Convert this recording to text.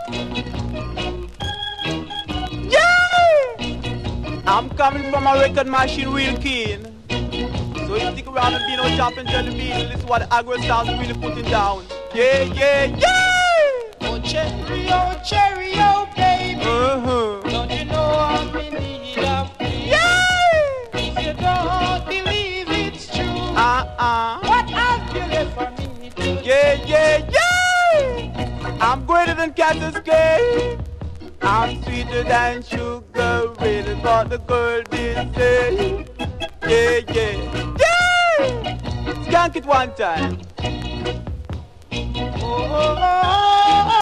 Yeah! I'm coming from a record machine real keen. So you stick around and be no chop and jelly bean and listen what the Agro Stars really putting down. Yeah, yeah, yeah! Oh cherry, oh baby. Don't you know I'm in need of you? Yeah! If you don't believe it's true, what have you left for me to do? Yeah, yeah, yeah! I'm greater than Cactus Cake. I'm sweeter than sugar, really what the girl did say. Yeah, yeah, yeah! Skank it one time. Oh, oh, oh, oh.